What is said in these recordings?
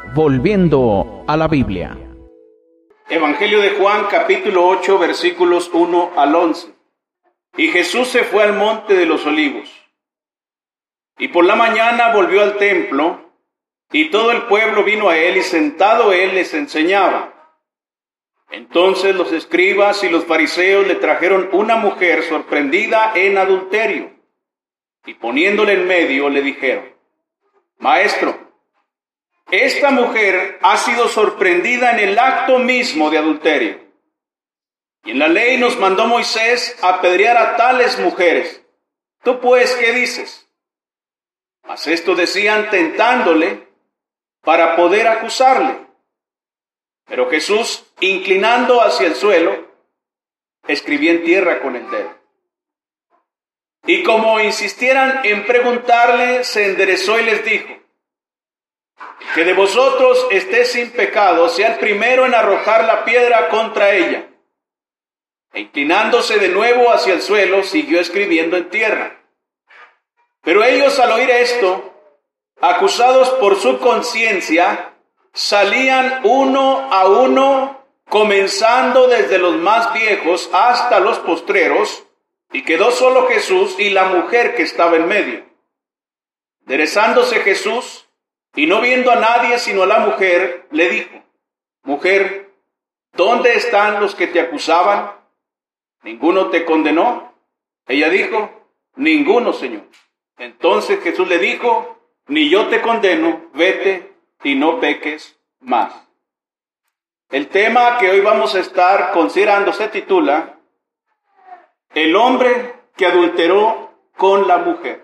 Volviendo a la Biblia. Evangelio de Juan, capítulo 8, versículos 1 al 11. Y Jesús se fue al monte de los olivos. Y por la mañana volvió al templo, y todo el pueblo vino a él, y sentado él les enseñaba. Entonces los escribas y los fariseos le trajeron una mujer sorprendida en adulterio, y poniéndole en medio le dijeron: Maestro, esta mujer ha sido sorprendida en el acto mismo de adulterio. Y en la ley nos mandó Moisés apedrear a tales mujeres. ¿Tú pues qué dices? Mas esto decían tentándole para poder acusarle. Pero Jesús, inclinando hacia el suelo, escribía en tierra con el dedo. Y como insistieran en preguntarle, se enderezó y les dijo: que de vosotros esté sin pecado, sea el primero en arrojar la piedra contra ella. E inclinándose de nuevo hacia el suelo, siguió escribiendo en tierra. Pero ellos, al oír esto, acusados por su conciencia, salían uno a uno, comenzando desde los más viejos hasta los postreros, y quedó solo Jesús y la mujer que estaba en medio. Enderezándose Jesús, y no viendo a nadie sino a la mujer, le dijo: Mujer, ¿dónde están los que te acusaban? ¿Ninguno te condenó? Ella dijo: Ninguno, Señor. Entonces Jesús le dijo: Ni yo te condeno, vete y no peques más. El tema que hoy vamos a estar considerando se titula: El hombre que adulteró con la mujer.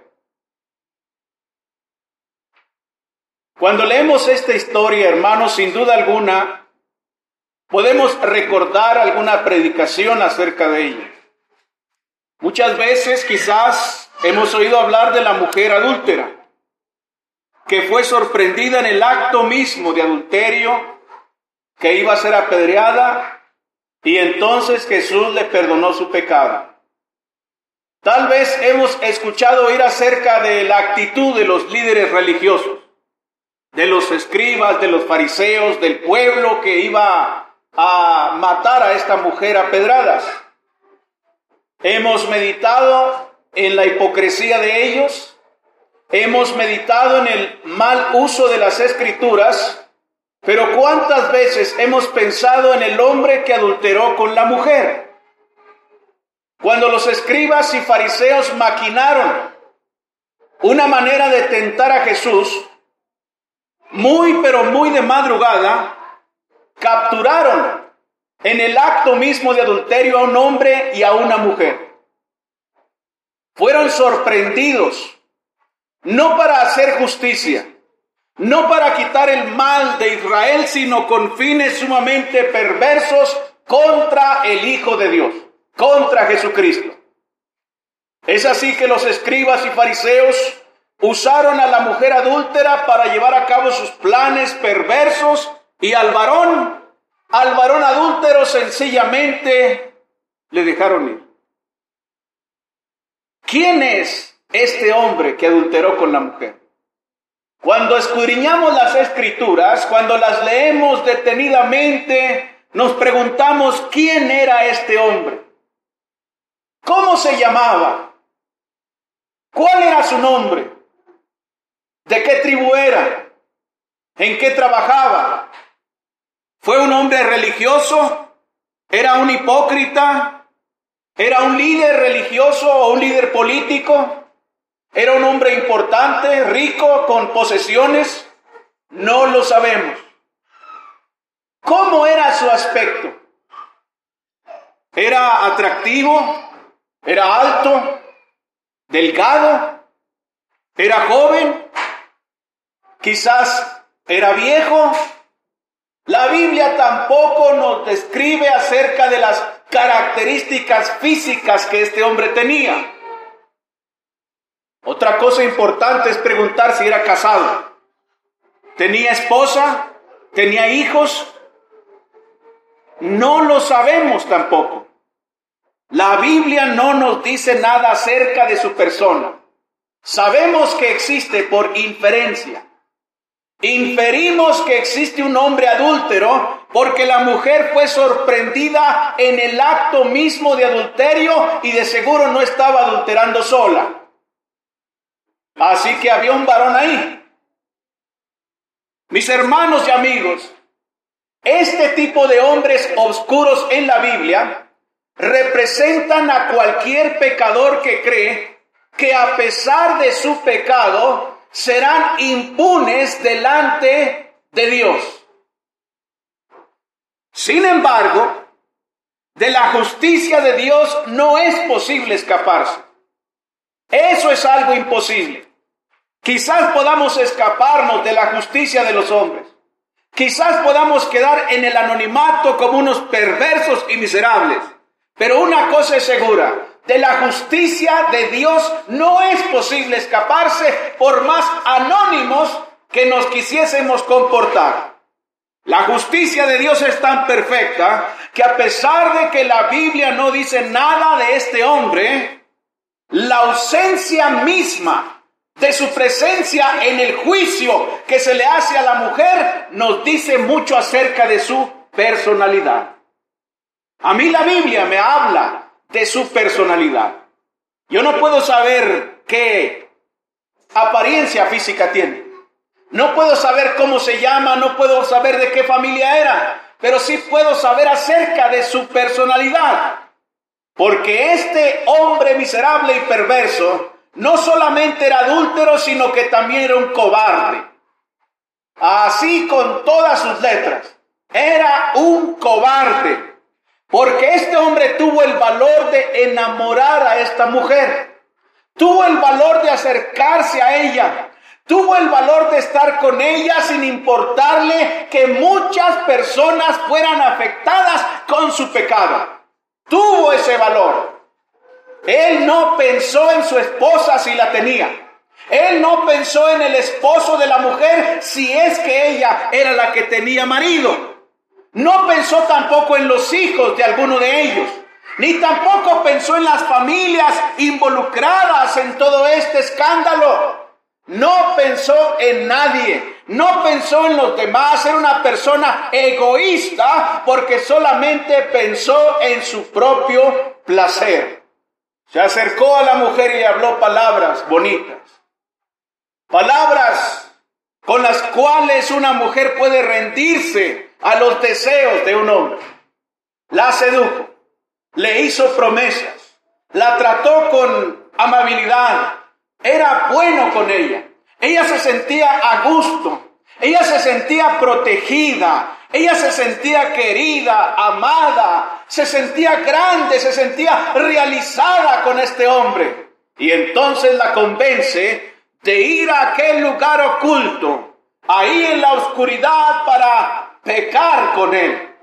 Cuando leemos esta historia, hermanos, sin duda alguna, podemos recordar alguna predicación acerca de ella. Muchas veces quizás hemos oído hablar de la mujer adúltera, que fue sorprendida en el acto mismo de adulterio, que iba a ser apedreada, y entonces Jesús le perdonó su pecado. Tal vez hemos escuchado oír acerca de la actitud de los líderes religiosos, de los escribas, de los fariseos, del pueblo que iba a matar a esta mujer a pedradas. Hemos meditado en la hipocresía de ellos, hemos meditado en el mal uso de las escrituras, pero ¿cuántas veces hemos pensado en el hombre que adulteró con la mujer? Cuando los escribas y fariseos maquinaron una manera de tentar a Jesús, pero muy de madrugada, capturaron en el acto mismo de adulterio a un hombre y a una mujer. Fueron sorprendidos, no para hacer justicia, no para quitar el mal de Israel, sino con fines sumamente perversos contra el Hijo de Dios, contra Jesucristo. Es así que los escribas y fariseos usaron a la mujer adúltera para llevar a cabo sus planes perversos, y al varón adúltero sencillamente le dejaron ir. ¿Quién es este hombre que adulteró con la mujer? Cuando escudriñamos las escrituras, cuando las leemos detenidamente, nos preguntamos: ¿quién era este hombre? ¿Cómo se llamaba? ¿Cuál era su nombre? ¿De qué tribu era? ¿En qué trabajaba? ¿Fue un hombre religioso? ¿Era un hipócrita? ¿Era un líder religioso o un líder político? ¿Era un hombre importante, rico, con posesiones? No lo sabemos. ¿Cómo era su aspecto? ¿Era atractivo? ¿Era alto? ¿Delgado? ¿Era joven? ¿Quizás era viejo? La Biblia tampoco nos describe acerca de las características físicas que este hombre tenía. Otra cosa importante es preguntar si era casado. ¿Tenía esposa? ¿Tenía hijos? No lo sabemos tampoco. La Biblia no nos dice nada acerca de su persona. Sabemos que existe por inferencia. Inferimos que existe un hombre adúltero porque la mujer fue sorprendida en el acto mismo de adulterio y de seguro no estaba adulterando sola. Así que había un varón ahí. Mis hermanos y amigos, este tipo de hombres oscuros en la Biblia representan a cualquier pecador que cree que a pesar de su pecado serán impunes delante de Dios. Sin embargo, de la justicia de Dios no es posible escaparse. Eso es algo imposible. Quizás podamos escaparnos de la justicia de los hombres. Quizás podamos quedar en el anonimato como unos perversos y miserables. Pero una cosa es segura. De la justicia de Dios no es posible escaparse por más anónimos que nos quisiésemos comportar. La justicia de Dios es tan perfecta que a pesar de que la Biblia no dice nada de este hombre, la ausencia misma de su presencia en el juicio que se le hace a la mujer nos dice mucho acerca de su personalidad. A mí la Biblia me habla de su personalidad. Yo no puedo saber qué apariencia física tiene. No puedo saber cómo se llama, no puedo saber de qué familia era, pero sí puedo saber acerca de su personalidad. Porque este hombre miserable y perverso no solamente era adúltero, sino que también era un cobarde. Así con todas sus letras. Era un cobarde. Porque este hombre tuvo el valor de enamorar a esta mujer. Tuvo el valor de acercarse a ella. Tuvo el valor de estar con ella sin importarle que muchas personas fueran afectadas con su pecado. Tuvo ese valor. Él no pensó en su esposa si la tenía. Él no pensó en el esposo de la mujer si es que ella era la que tenía marido. No pensó tampoco en los hijos de alguno de ellos, ni tampoco pensó en las familias involucradas en todo este escándalo. No pensó en nadie, no pensó en los demás. Era una persona egoísta porque solamente pensó en su propio placer. Se acercó a la mujer y le habló palabras bonitas, palabras con las cuales una mujer puede rendirse a los deseos de un hombre. La sedujo, le hizo promesas, la trató con amabilidad, era bueno con ella. Ella se sentía a gusto, ella se sentía protegida, ella se sentía querida, amada, se sentía grande, se sentía realizada con este hombre. Y entonces la convence de ir a aquel lugar oculto, ahí en la oscuridad, para pecar con él.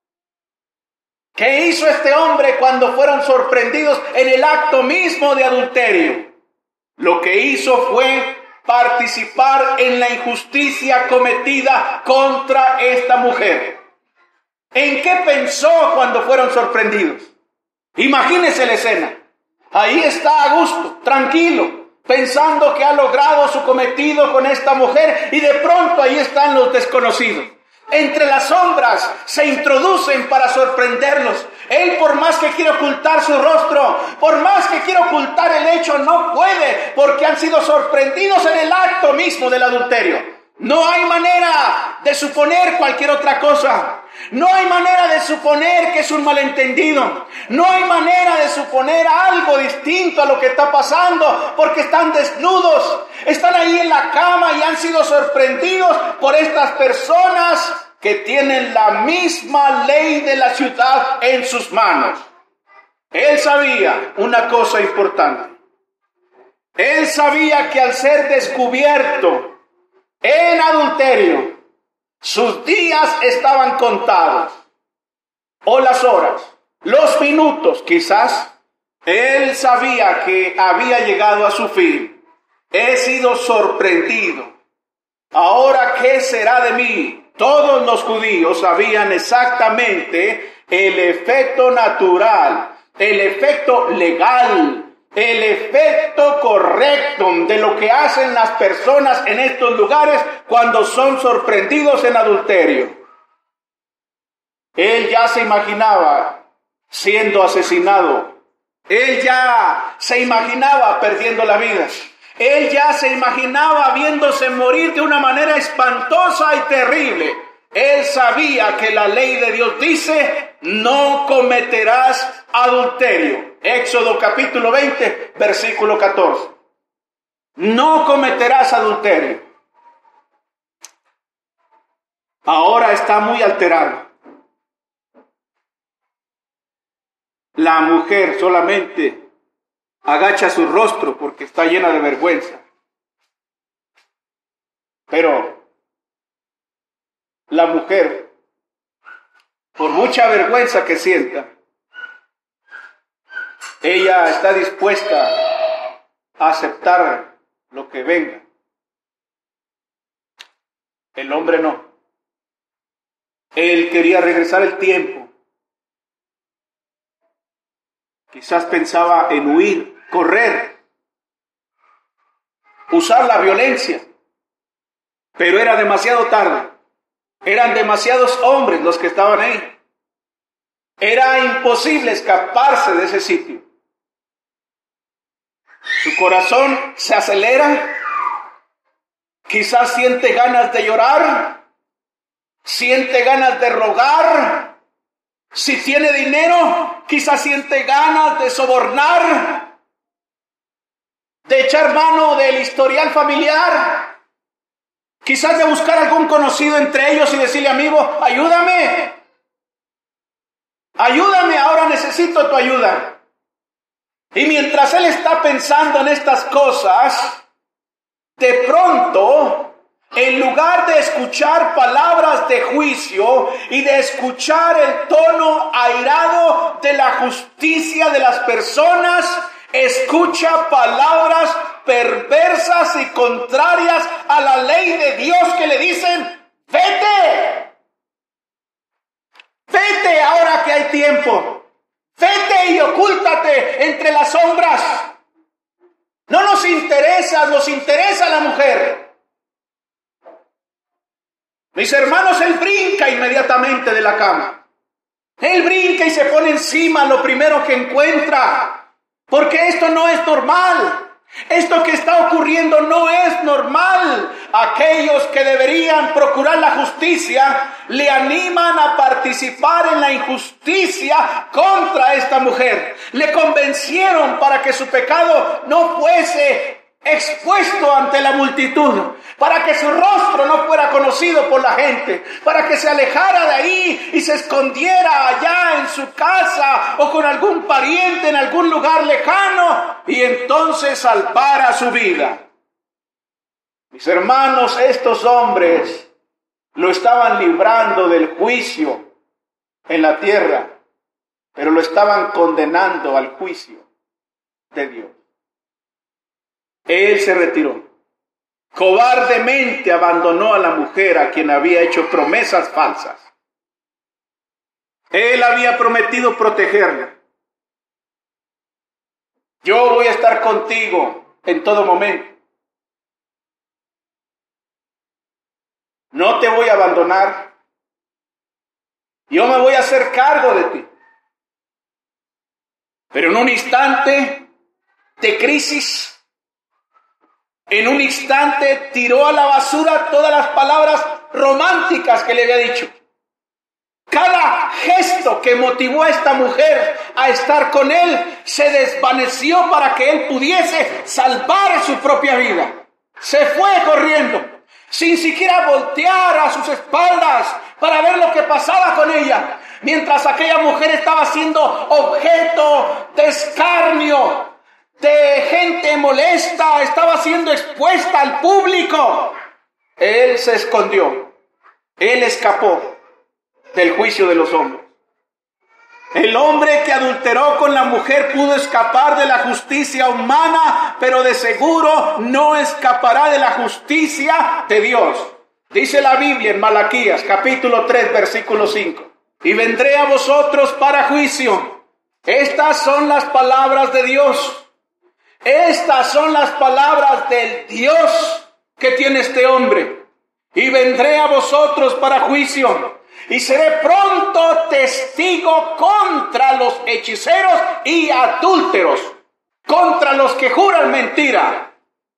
¿Qué hizo este hombre cuando fueron sorprendidos en el acto mismo de adulterio? Lo que hizo fue participar en la injusticia cometida contra esta mujer. ¿En qué pensó cuando fueron sorprendidos? Imagínese la escena. Ahí está a gusto, tranquilo, pensando que ha logrado su cometido con esta mujer, y de pronto ahí están los desconocidos. Entre las sombras se introducen para sorprenderlos. Él, por más que quiere ocultar su rostro, por más que quiere ocultar el hecho, no puede, porque han sido sorprendidos en el acto mismo del adulterio. No hay manera de suponer cualquier otra cosa. No hay manera de suponer que es un malentendido. No hay manera de suponer algo distinto a lo que está pasando, porque están desnudos, están ahí en la cama y han sido sorprendidos por estas personas que tienen la misma ley de la ciudad en sus manos. Él sabía una cosa importante. Él sabía que al ser descubierto en adulterio, sus días estaban contados, o las horas, los minutos quizás. Él sabía que había llegado a su fin. He sido sorprendido. Ahora, ¿qué será de mí? Todos los judíos sabían exactamente el efecto natural, el efecto legal, el efecto correcto de lo que hacen las personas en estos lugares cuando son sorprendidos en adulterio. Él ya se imaginaba siendo asesinado. Él ya se imaginaba perdiendo la vida. Él ya se imaginaba viéndose morir de una manera espantosa y terrible. Él sabía que la ley de Dios dice: no cometerás adulterio. Éxodo capítulo 20, versículo 14. No cometerás adulterio. Ahora está muy alterado. La mujer solamente agacha su rostro porque está llena de vergüenza. Pero la mujer, por mucha vergüenza que sienta, ella está dispuesta a aceptar lo que venga. El hombre no. Él quería regresar el tiempo. Quizás pensaba en huir, correr, usar la violencia, pero era demasiado tarde. Eran demasiados hombres los que estaban ahí. Era imposible escaparse de ese sitio. Su corazón se acelera, quizás siente ganas de llorar, siente ganas de rogar. Si tiene dinero, quizás siente ganas de sobornar, de echar mano del historial familiar, quizás de buscar algún conocido entre ellos y decirle: amigo, ayúdame, ahora necesito tu ayuda. Y mientras él está pensando en estas cosas, de pronto, en lugar de escuchar palabras de juicio y de escuchar el tono airado de la justicia de las personas, escucha palabras perversas y contrarias a la ley de Dios que le dicen: vete, vete ahora que hay tiempo, vete y ocúltate entre las sombras. No nos interesa, nos interesa la mujer. Mis hermanos, él brinca inmediatamente de la cama. Él brinca y se pone encima lo primero que encuentra. Porque esto no es normal. Esto que está ocurriendo no es normal. Aquellos que deberían procurar la justicia le animan a participar en la injusticia contra esta mujer. Le convencieron para que su pecado no fuese expuesto ante la multitud, para que su rostro no fuera conocido por la gente, para que se alejara de ahí y se escondiera allá en su casa o con algún pariente en algún lugar lejano y entonces salvara su vida. Mis hermanos, estos hombres lo estaban librando del juicio en la tierra, pero lo estaban condenando al juicio de Dios. Él se retiró. Cobardemente abandonó a la mujer a quien había hecho promesas falsas. Él había prometido protegerla. Yo voy a estar contigo en todo momento. No te voy a abandonar. Yo me voy a hacer cargo de ti. Pero en un instante de crisis, en un instante tiró a la basura todas las palabras románticas que le había dicho. Cada gesto que motivó a esta mujer a estar con él se desvaneció para que él pudiese salvar su propia vida. Se fue corriendo, sin siquiera voltear a sus espaldas para ver lo que pasaba con ella, mientras aquella mujer estaba siendo objeto de escarnio, de gente molesta, estaba siendo expuesta al público. Él se escondió, él escapó del juicio de los hombres. El hombre que adulteró con la mujer pudo escapar de la justicia humana, pero de seguro no escapará de la justicia de Dios. Dice la Biblia en Malaquías, capítulo 3, versículo 5. Y vendré a vosotros para juicio. Estas son las palabras de Dios. Estas son las palabras del Dios que tiene este hombre. Y vendré a vosotros para juicio, y seré pronto testigo contra los hechiceros y adúlteros, contra los que juran mentira.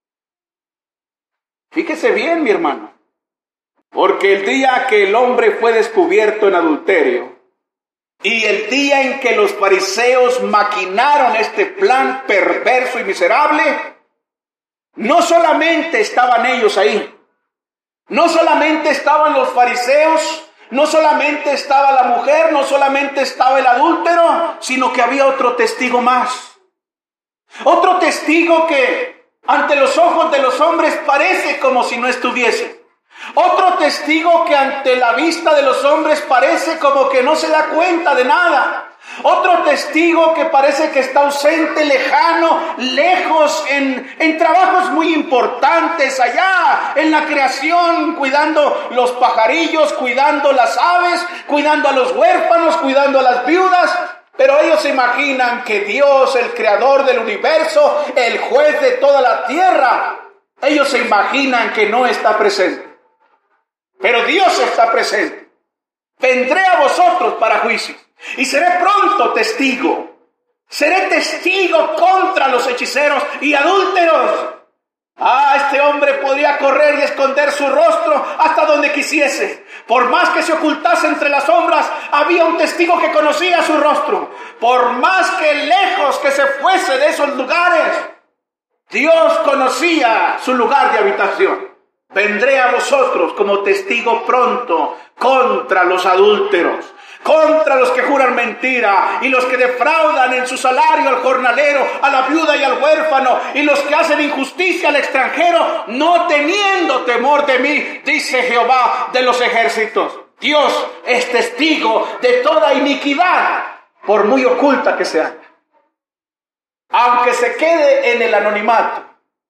Fíjese bien, mi hermano, porque el día que el hombre fue descubierto en adulterio, y el día en que los fariseos maquinaron este plan perverso y miserable, no solamente estaban ellos ahí, no solamente estaban los fariseos, no solamente estaba la mujer, no solamente estaba el adúltero, sino que había otro testigo más. Otro testigo que ante los ojos de los hombres parece como si no estuviese. Otro testigo que ante la vista de los hombres parece como que no se da cuenta de nada. Otro testigo que parece que está ausente, lejano, lejos, en trabajos muy importantes allá, en la creación, cuidando los pajarillos, cuidando las aves, cuidando a los huérfanos, cuidando a las viudas. Pero ellos se imaginan que Dios, el creador del universo, el juez de toda la tierra, ellos se imaginan que no está presente. Pero Dios está presente. Vendré a vosotros para juicio y seré pronto testigo. Seré testigo contra los hechiceros y adúlteros. Este hombre podría correr y esconder su rostro hasta donde quisiese. Por más que se ocultase entre las sombras, había un testigo que conocía su rostro. Por más que lejos que se fuese de esos lugares, Dios conocía su lugar de habitación. Vendré a vosotros como testigo pronto contra los adúlteros, contra los que juran mentira y los que defraudan en su salario al jornalero, a la viuda y al huérfano, y los que hacen injusticia al extranjero, no teniendo temor de mí, dice Jehová de los ejércitos. Dios es testigo de toda iniquidad, por muy oculta que sea. Aunque se quede en el anonimato,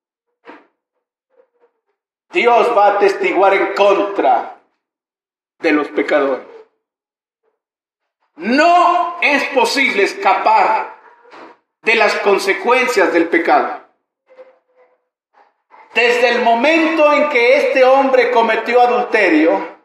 Dios va a atestiguar en contra de los pecadores. No es posible escapar de las consecuencias del pecado. Desde el momento en que este hombre cometió adulterio,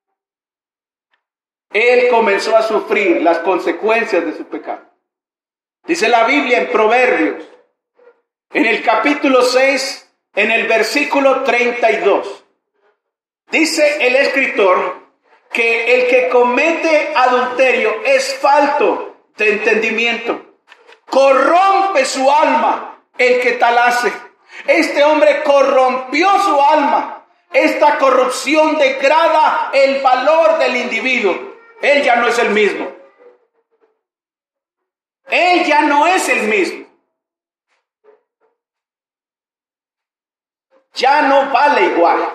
él comenzó a sufrir las consecuencias de su pecado. Dice la Biblia en Proverbios, en el capítulo 6, en el versículo 32, dice el escritor que el que comete adulterio es falto de entendimiento. Corrompe su alma el que tal hace. Este hombre corrompió su alma. Esta corrupción degrada el valor del individuo. Él ya no es el mismo. Él ya no es el mismo. Ya no vale igual.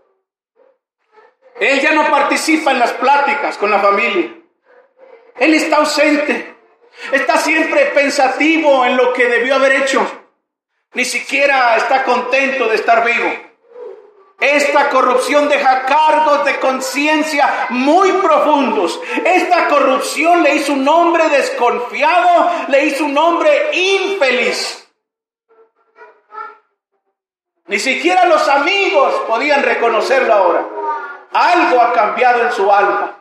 Él ya no participa en las pláticas con la familia. Él está ausente. Está siempre pensativo en lo que debió haber hecho. Ni siquiera está contento de estar vivo. Esta corrupción deja cargos de conciencia muy profundos. Esta corrupción le hizo un hombre desconfiado, le hizo un hombre infeliz. Ni siquiera los amigos podían reconocerlo ahora. Algo ha cambiado en su alma.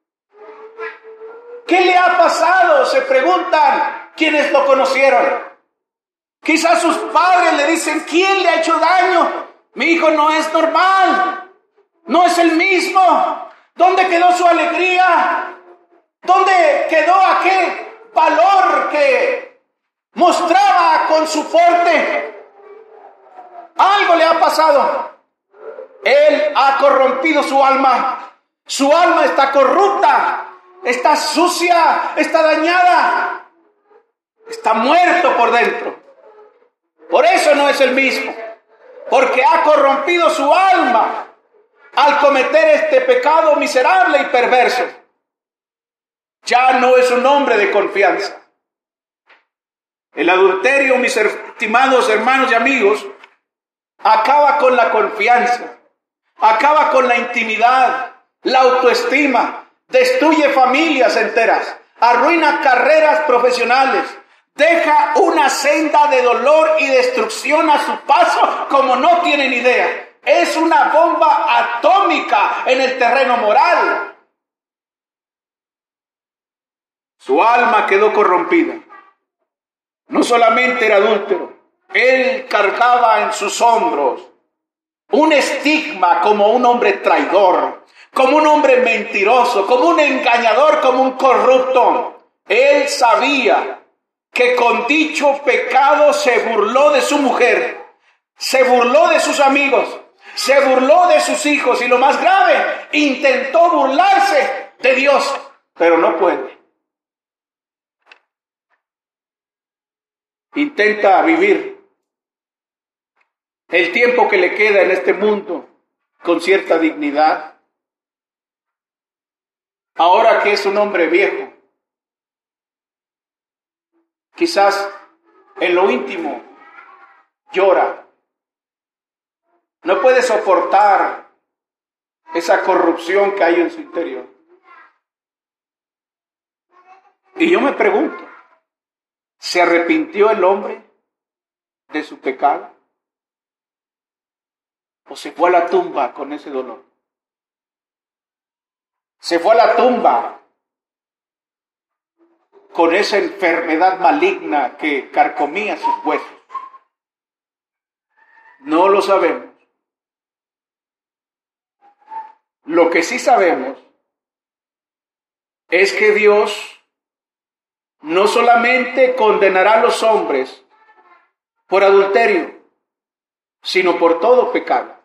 ¿Qué le ha pasado?, se preguntan quienes lo conocieron. Quizás sus padres le dicen: ¿quién le ha hecho daño? Mi hijo no es normal, no es el mismo. ¿Dónde quedó su alegría? ¿Dónde quedó aquel valor que mostraba con su porte? Algo le ha pasado. Él ha corrompido su alma. Su alma está corrupta, está sucia, está dañada, está muerto por dentro. Por eso no es el mismo, porque ha corrompido su alma al cometer este pecado miserable y perverso. Ya no es un hombre de confianza. El adulterio, mis estimados hermanos y amigos, acaba con la confianza, acaba con la intimidad, la autoestima, destruye familias enteras, arruina carreras profesionales, Deja una senda de dolor y destrucción a su paso como no tienen idea. Es una bomba atómica en el terreno moral. Su alma quedó corrompida. No solamente era adúltero, él cargaba en sus hombros un estigma como un hombre traidor, como un hombre mentiroso, como un engañador, como un corrupto. Él sabía que con dicho pecado se burló de su mujer, se burló de sus amigos, se burló de sus hijos y lo más grave, intentó burlarse de Dios, pero no puede. Intenta vivir el tiempo que le queda en este mundo con cierta dignidad. Ahora que es un hombre viejo, quizás en lo íntimo llora. No puede soportar esa corrupción que hay en su interior. Y yo me pregunto, ¿se arrepintió el hombre de su pecado? ¿O se fue a la tumba con ese dolor? Se fue a la tumba con esa enfermedad maligna que carcomía sus huesos. No lo sabemos. Lo que sí sabemos es que Dios no solamente condenará a los hombres por adulterio, sino por todo pecado.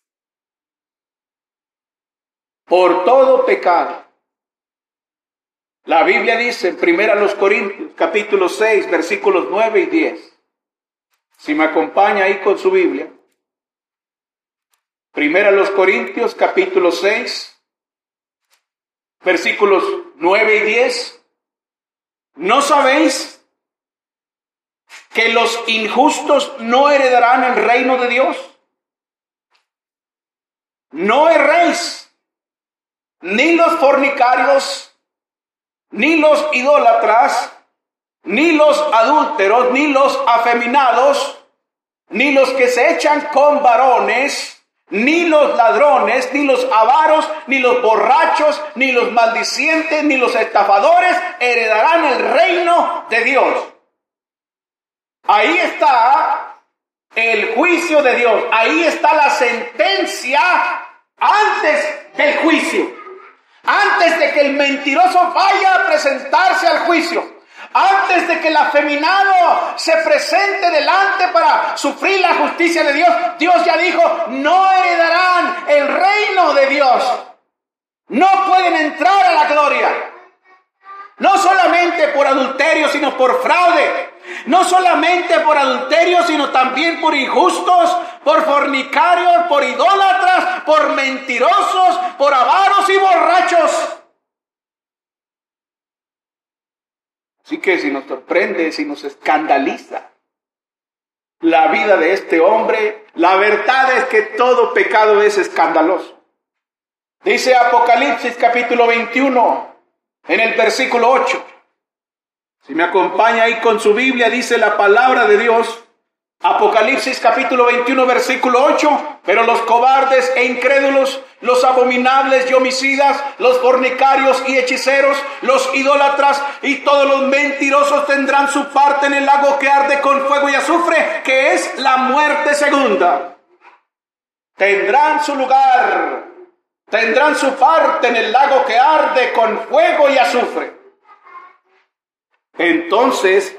Por todo pecado. La Biblia dice en 1 Corintios, capítulo 6, versículos 9 y 10. Si me acompaña ahí con su Biblia. 1 Corintios, capítulo 6, versículos 9 y 10. ¿No sabéis que los injustos no heredarán el reino de Dios? No erréis, ni los fornicarios, ni los idólatras, ni los adúlteros, ni los afeminados, ni los que se echan con varones, ni los ladrones, ni los avaros, ni los borrachos, ni los maldicientes, ni los estafadores heredarán el reino de Dios. Ahí está el juicio de Dios. Ahí está la sentencia antes del juicio. Antes de que el mentiroso vaya a presentarse al juicio. Antes de que el afeminado se presente delante para sufrir la justicia de Dios, Dios ya dijo, no heredarán el reino de Dios. No pueden entrar a la gloria. No solamente por adulterio, sino por fraude. No solamente por adulterio, sino también por injustos, por fornicarios, por idólatras, por mentirosos, por avaros y borrachos. Así que si nos sorprende, si nos escandaliza la vida de este hombre, la verdad es que todo pecado es escandaloso. Dice Apocalipsis capítulo 21, en el versículo 8. Si me acompaña ahí con su Biblia, dice la palabra de Dios. Apocalipsis capítulo 21, versículo 8. Pero los cobardes e incrédulos, los abominables y homicidas, los fornicarios y hechiceros, los idólatras y todos los mentirosos tendrán su parte en el lago que arde con fuego y azufre, que es la muerte segunda. Tendrán su lugar, tendrán su parte en el lago que arde con fuego y azufre. Entonces,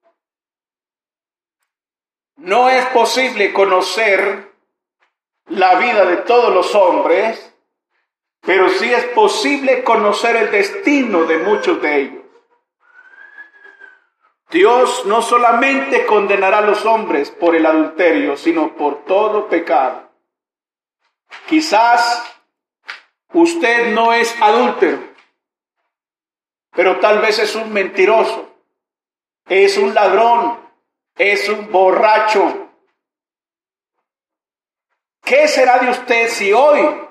no es posible conocer la vida de todos los hombres, pero sí es posible conocer el destino de muchos de ellos. Dios no solamente condenará a los hombres por el adulterio, sino por todo pecado. Quizás usted no es adúltero, pero tal vez es un mentiroso, es un ladrón, es un borracho. ¿Qué será de usted si hoy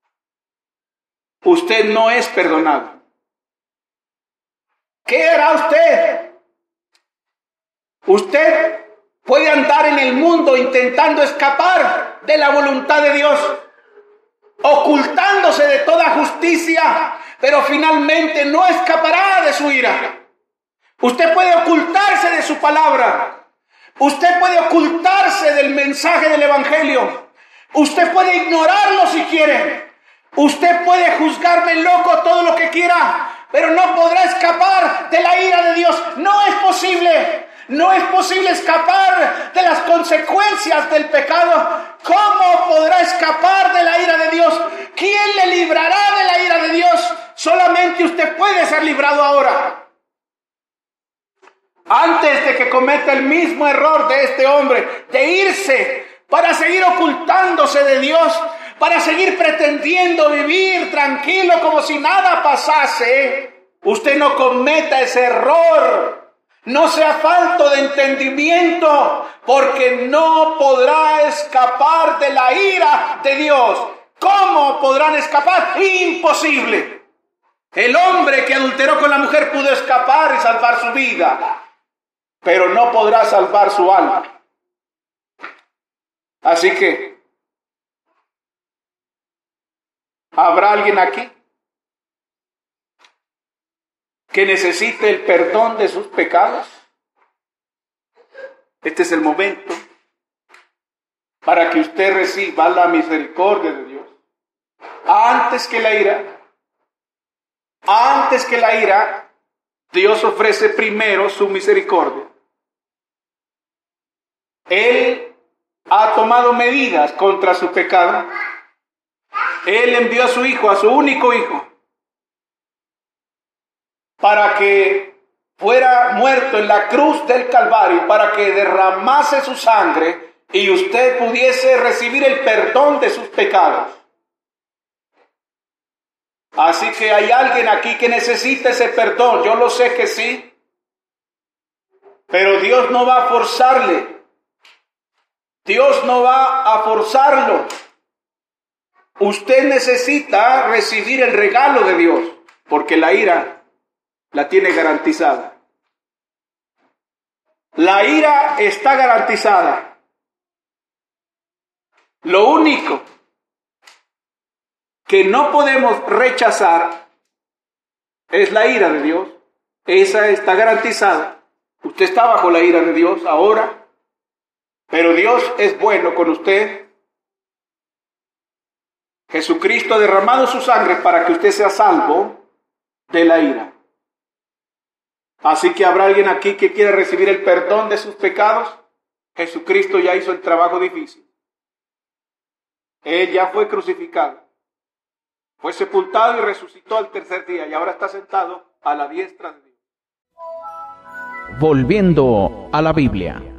usted no es perdonado? ¿Qué hará usted Usted puede andar en el mundo intentando escapar de la voluntad de Dios, ocultándose de toda justicia, pero finalmente no escapará de su ira. Usted puede ocultarse de su palabra. Usted puede ocultarse del mensaje del Evangelio. Usted puede ignorarlo si quiere. Usted puede juzgarme loco todo lo que quiera, pero no podrá escapar de la ira de Dios. No es posible. No es posible escapar de las consecuencias del pecado. ¿Cómo podrá escapar de la ira de Dios? ¿Quién le librará de la ira de Dios? Solamente usted puede ser librado ahora. Antes de que cometa el mismo error de este hombre, de irse para seguir ocultándose de Dios, para seguir pretendiendo vivir tranquilo como si nada pasase, usted no cometa ese error. No sea falto de entendimiento, porque no podrá escapar de la ira de Dios. ¿Cómo podrán escapar? Imposible. El hombre que adulteró con la mujer pudo escapar y salvar su vida, pero no podrá salvar su alma. Así que, ¿habrá alguien aquí que necesite el perdón de sus pecados? Este es el momento para que usted reciba la misericordia de Dios. Antes que la ira, Dios ofrece primero su misericordia. Él ha tomado medidas contra su pecado. Él envió a su Hijo, a su único Hijo, para que fuera muerto en la cruz del Calvario, para que derramase su sangre y usted pudiese recibir el perdón de sus pecados. Así que hay alguien aquí que necesita ese perdón. Yo lo sé que sí, pero Dios no va a forzarle. Dios no va a forzarlo. Usted necesita recibir el regalo de Dios, porque la ira la tiene garantizada. La ira está garantizada. Lo único que no podemos rechazar es la ira de Dios. Esa está garantizada. Usted está bajo la ira de Dios ahora, pero Dios es bueno con usted. Jesucristo ha derramado su sangre para que usted sea salvo de la ira. Así que habrá alguien aquí que quiera recibir el perdón de sus pecados. Jesucristo ya hizo el trabajo difícil. Él ya fue crucificado, fue sepultado y resucitó al tercer día, y ahora está sentado a la diestra de Dios. Volviendo a la Biblia.